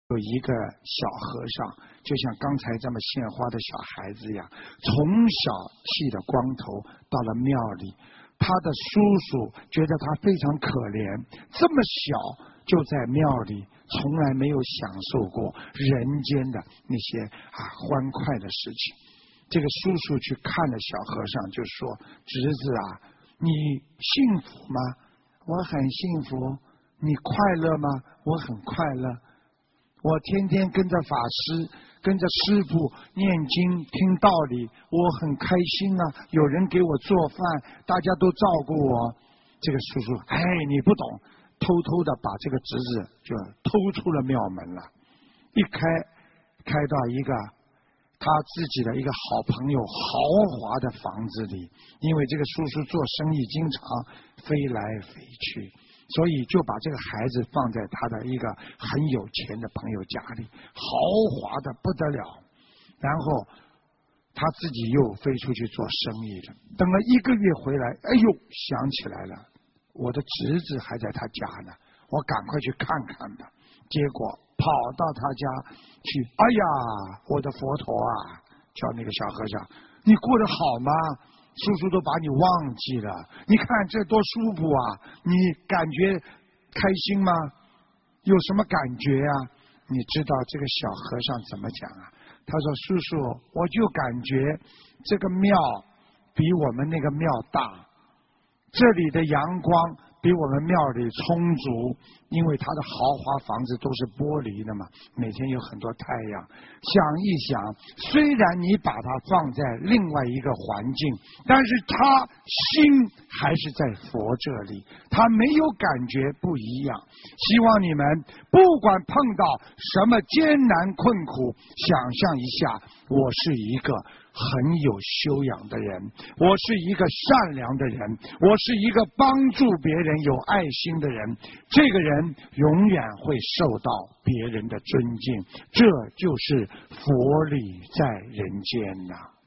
有一个小和尚，就像刚才这么献花的小孩子一样，从小剃的光头到了庙里，他的叔叔觉得他非常可怜，这么小就在庙里，从来没有享受过人间的那些欢快的事情。这个叔叔去看了小和尚，就说：“侄子啊，你幸福吗？我很幸福。你快乐吗？我很快乐。我天天跟着法师，跟着师父念经听道理，我很开心啊！有人给我做饭，大家都照顾我。”这个叔叔，你不懂，偷偷的把这个侄子就偷出了庙门了，一开到一个他自己的一个好朋友豪华的房子里，因为这个叔叔做生意经常飞来飞去，所以就把这个孩子放在他的一个很有钱的朋友家里，豪华的不得了。然后他自己又飞出去做生意了，等了1个月回来，想起来了，我的侄子还在他家呢，我赶快去看看吧。结果跑到他家去，我的佛陀啊，叫那个小和尚，你过得好吗？叔叔都把你忘记了，你看这多舒服啊！你感觉开心吗？有什么感觉啊？你知道这个小和尚怎么讲啊？他说：“叔叔，我就感觉这个庙比我们那个庙大，这里的阳光比我们庙里充足，因为它的豪华房子都是玻璃的嘛，每天有很多太阳。想一想，虽然你把它放在另外一个环境，但是他心还是在佛这里，他没有感觉不一样。希望你们不管碰到什么艰难困苦，想象一下，我是一个很有修养的人，我是一个善良的人，我是一个帮助别人有爱心的人，这个人永远会受到别人的尊敬，这就是佛理在人间呐。